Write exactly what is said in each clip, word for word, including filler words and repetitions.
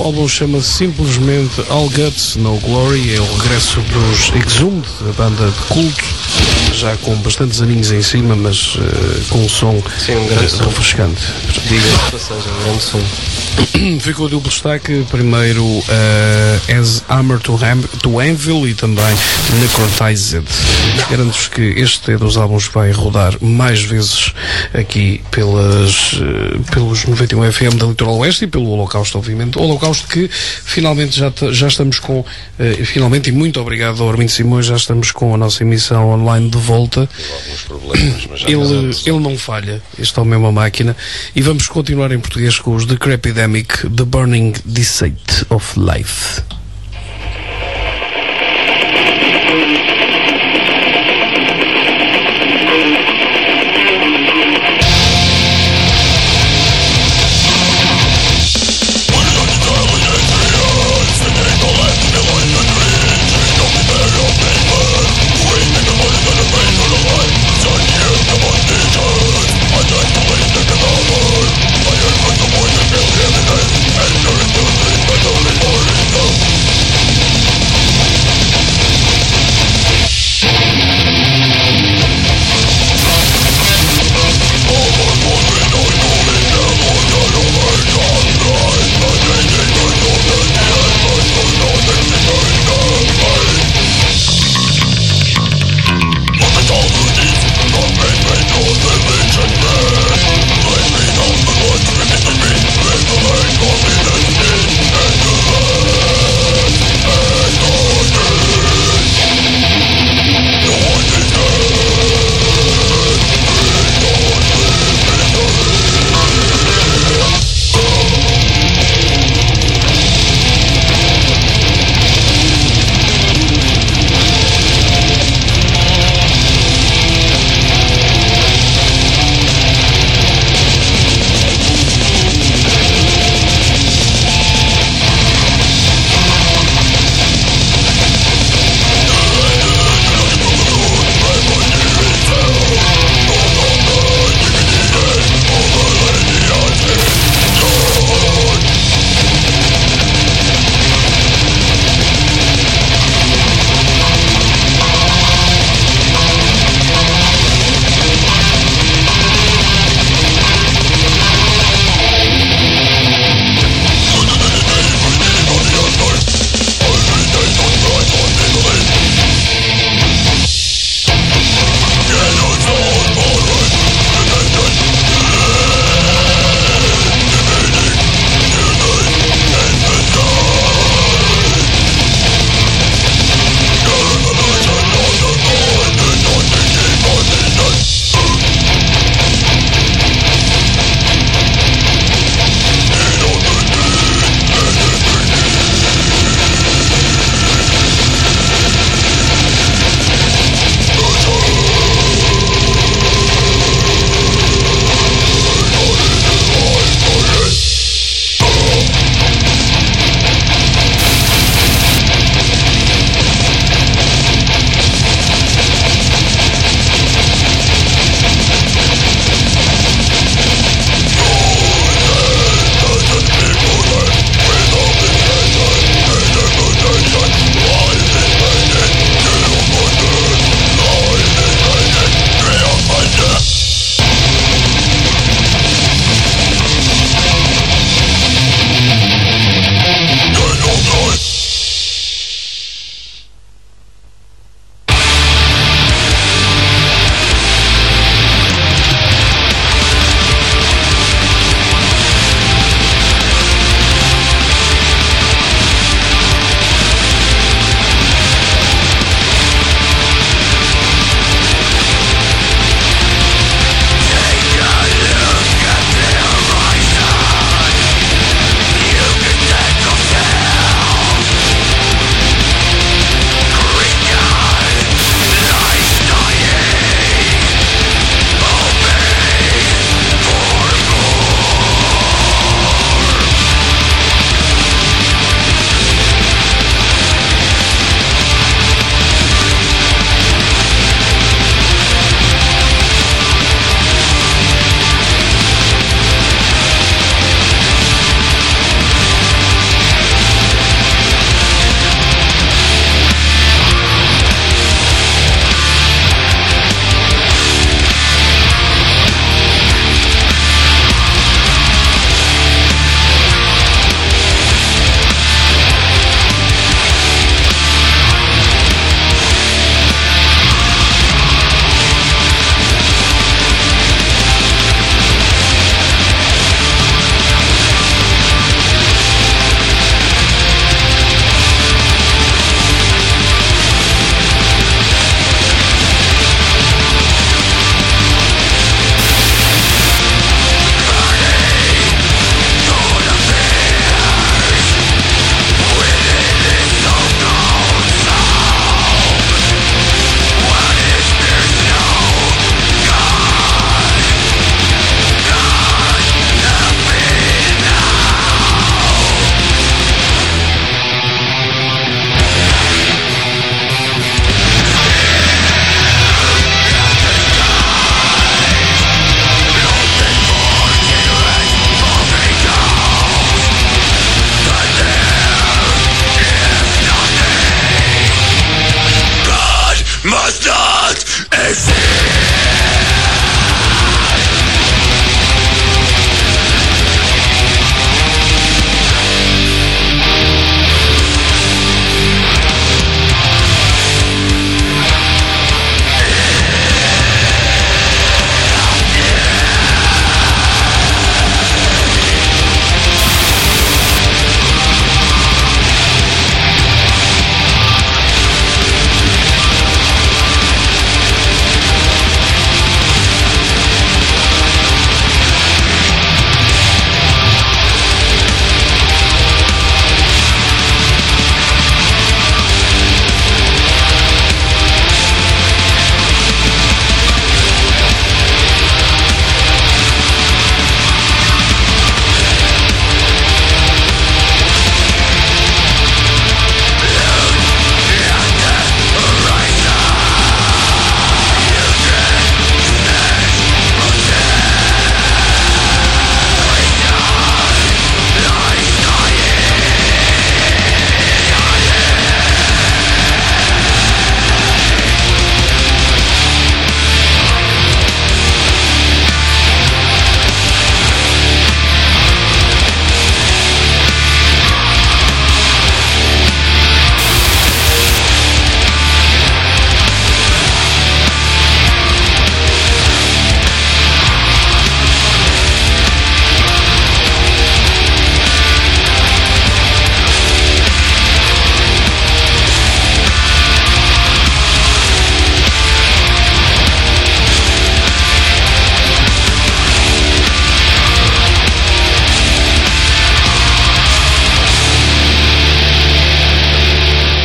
álbum chama-se simplesmente All Guts, No Glory. É o regresso dos Exhumed, a banda de culto, já com bastantes aninhos em cima, mas uh, com um som, Sim, um grande uh, som. refrescante. Diga-se passagem, um grande som. Ficou duplo destaque, primeiro uh, As Hammer to, Ham to Anvil e também Necrotized. Garanto-vos que este é dos álbuns que vai rodar mais vezes aqui pelas, uh, pelos noventa e um F M da Litoral Oeste e pelo Holocausto, obviamente. O Holocausto que finalmente já, já estamos com, uh, finalmente, e muito obrigado ao Armindo Simões, já estamos com a nossa emissão online de volta. Alguns problemas, mas já Ele, ele não falha, este homem é uma máquina. E vamos continuar em português com os The Crepidemic, The Burning Deceit of Life. Enter into the battle,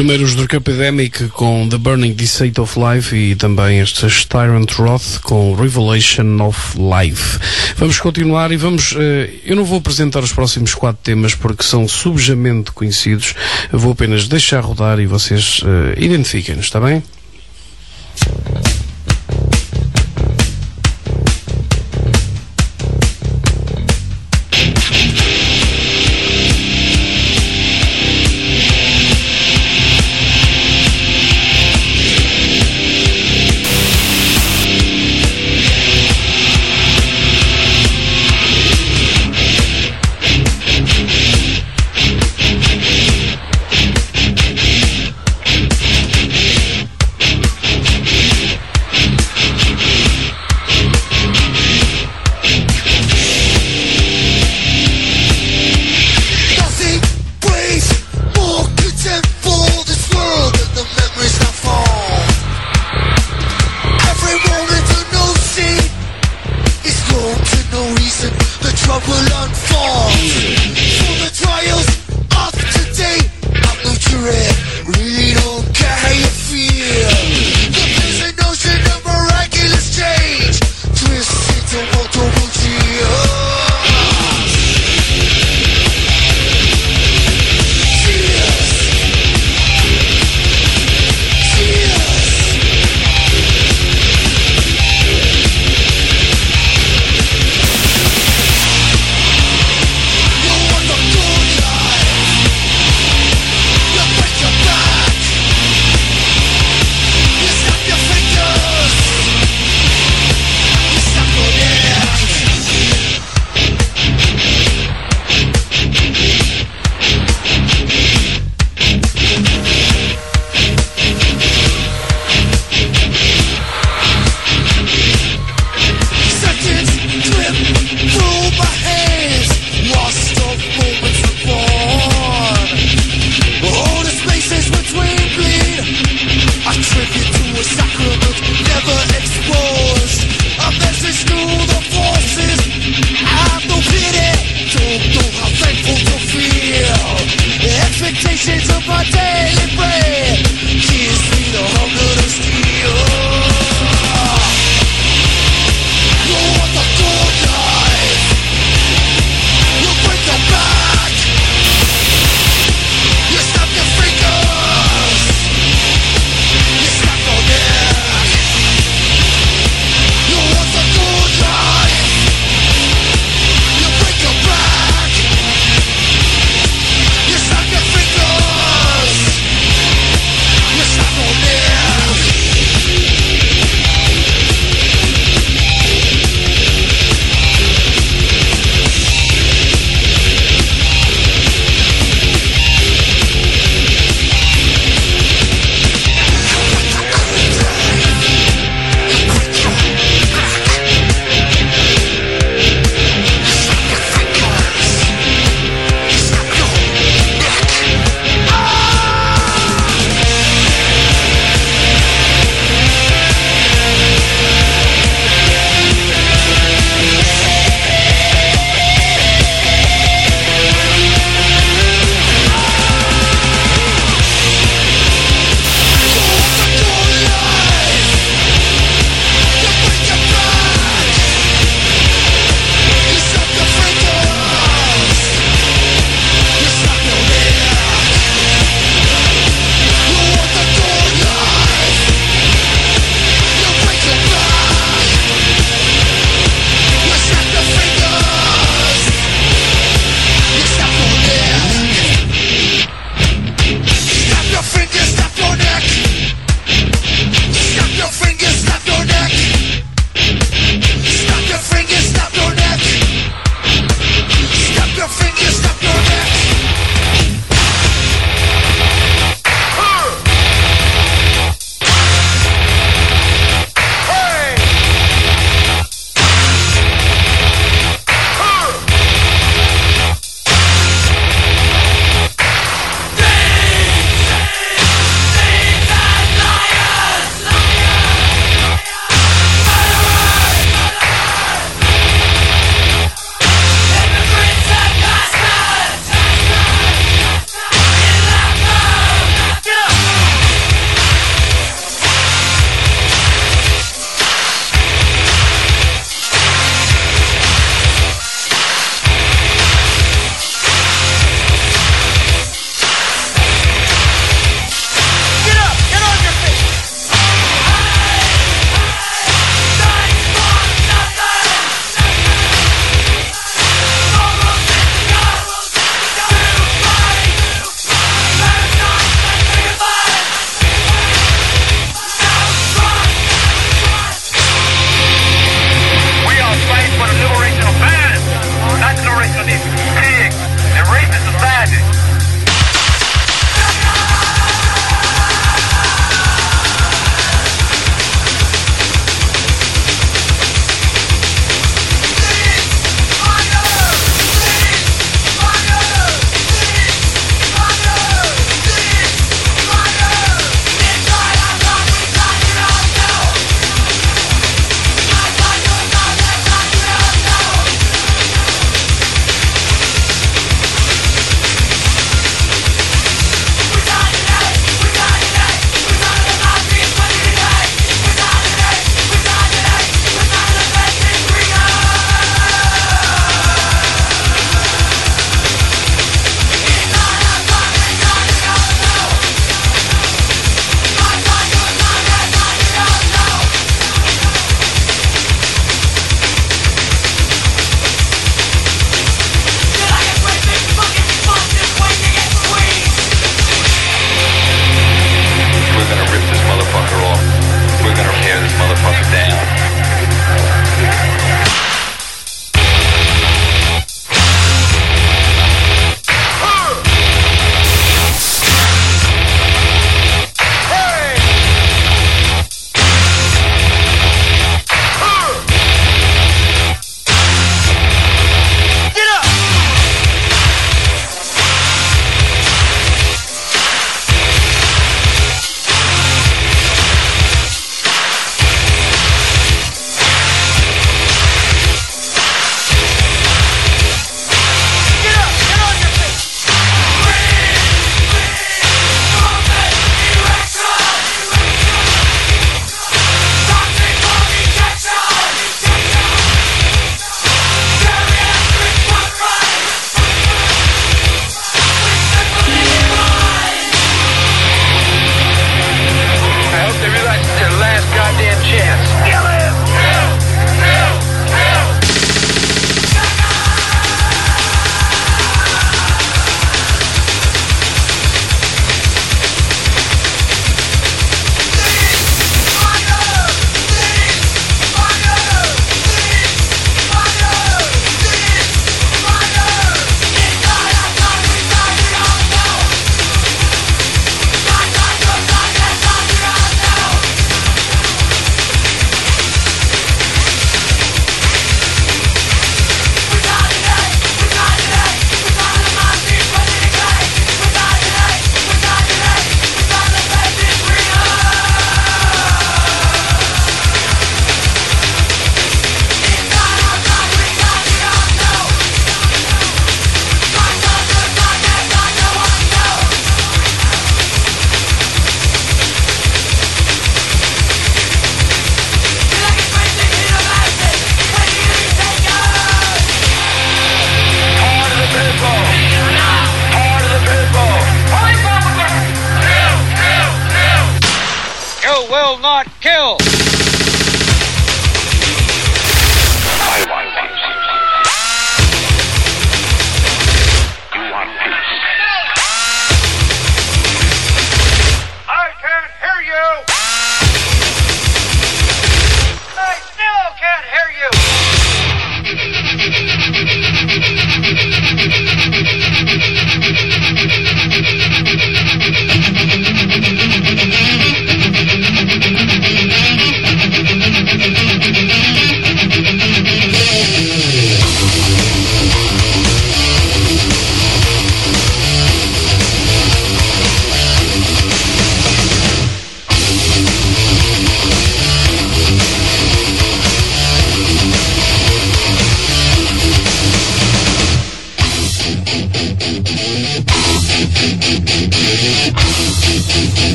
Primeiro os Drug Epidemic com The Burning Deceit of Life e também estes Tyrant Roth com Revelation of Life. Vamos continuar e vamos, uh, eu não vou apresentar os próximos quatro temas porque são subjamente conhecidos, eu vou apenas deixar rodar e vocês uh, identifiquem-nos, está bem? will not kill. I want peace. You want peace. I can't hear you. I still can't hear you.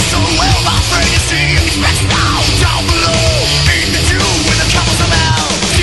Down below, aim at you with a compass of hell.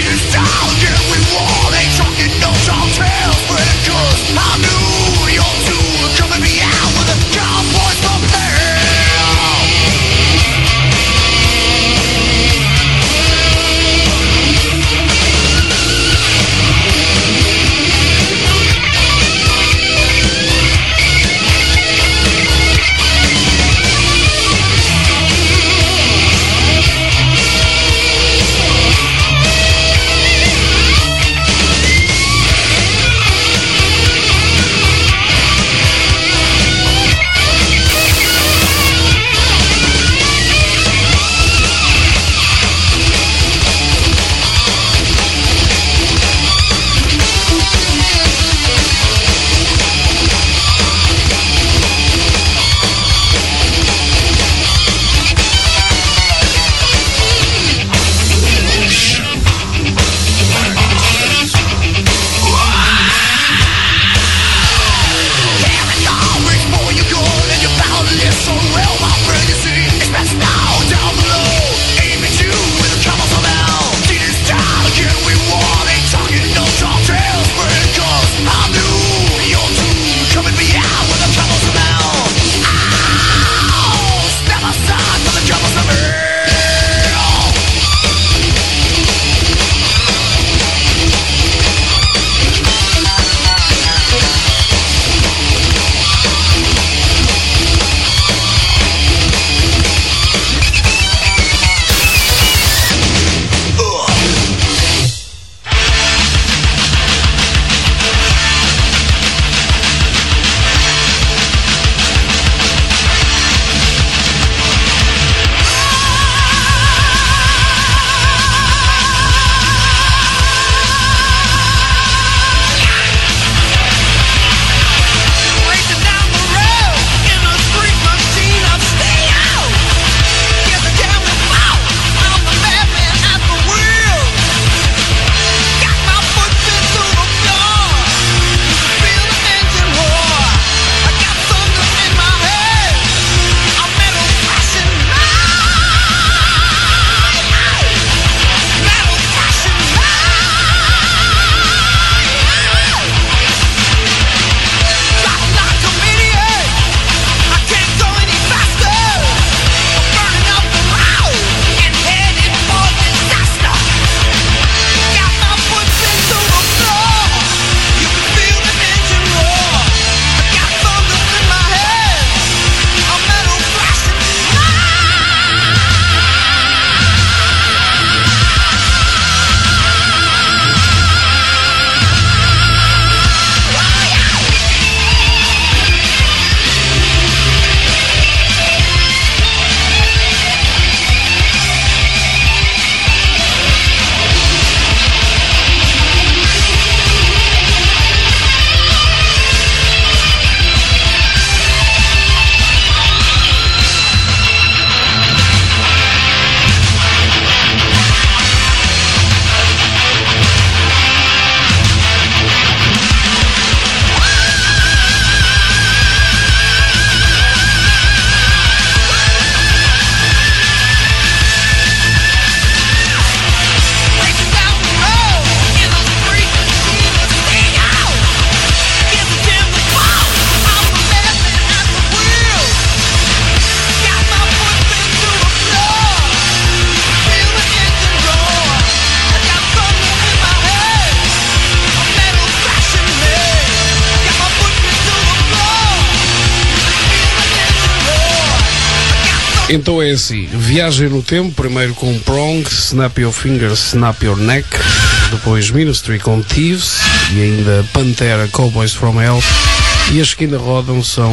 Então é assim, viagem no tempo, primeiro com Prong, Snap Your Fingers, Snap Your Neck, depois Ministry com Thieves e ainda Pantera, Cowboys from Hell. E as que ainda rodam são...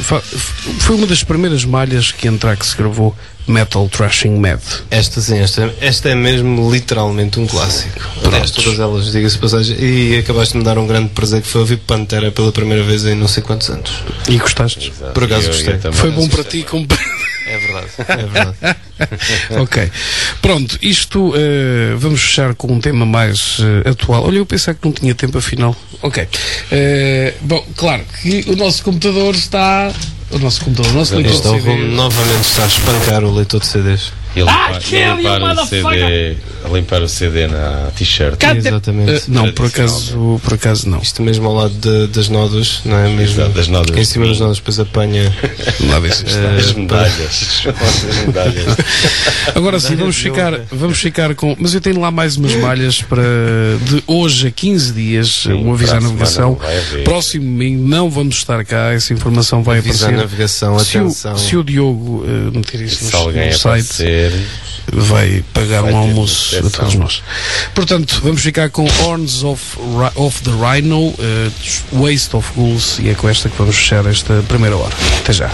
Foi uma das primeiras malhas que Anthrax gravou, Metal Thrashing Mad. Esta sim, esta, esta é mesmo literalmente um clássico. Aliás, todas elas, diga-se passagem. E acabaste de me dar um grande prazer, que foi ouvir Pantera pela primeira vez em não sei quantos anos. E gostaste? Exato. Por acaso Eu- gostei. eu também Foi bom para gostei. ti como... É verdade, é verdade. Ok. Pronto, isto eh, vamos fechar com um tema mais eh, atual. Olha, eu pensava que não tinha tempo afinal. Ok. Eh, bom, claro que o nosso computador está. O nosso computador, o nosso leitor Este é o de C D. Rumo novamente está a espancar o leitor de C Ds. E a limpar, Ah, e kill a you, limpar o C D, a limpar o C D na t-shirt. Cate- Exatamente. Eh, não, por acaso, por acaso não. Isto mesmo ao lado de- das nódoas, não é mesmo? Exato, das nódoas. Em cima das nódoas depois apanha. Lá ver se isto está. As medalhas. As medalhas. Agora sim, vamos ficar, vamos ficar com. Mas eu tenho lá mais umas malhas para de hoje a quinze dias. Sim, um aviso para à a semana navegação. não vai haver. Próximo domingo não vamos estar cá, essa informação vai Avisa a aparecer. navegação, Se o, atenção. se o Diogo eh, meter isso Se no, alguém no site, aparecer, vai pagar vai um ter almoço a proteção. todos nós. Portanto, vamos ficar com Horns of, Ri- of the Rhino, eh, Waste of Ghouls, e é com esta que vamos fechar esta primeira hora. Até já.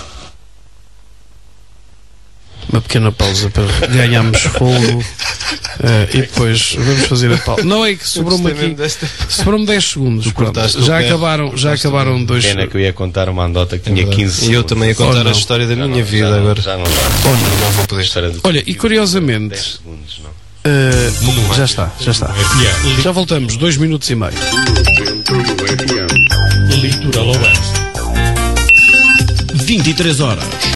Uma pequena pausa para ganharmos fogo Uh, e depois vamos fazer a pausa. Não é que sobrou-me gostei mesmo aqui. desta- Sobrou-me dez segundos. Pronto. cortaste o Já pé. acabaram, já acabaram dois. Pena que eu ia contar uma andota que tinha quinze E segundos. eu também ia contar Oh, não. a história da Já minha não- vida já não- agora. Já não dá. Não vou poder. História do- Olha, e curiosamente, dez segundos, não. uh, já está, já está. Já voltamos, dois minutos e meio. Litoral Oeste. vinte e três horas.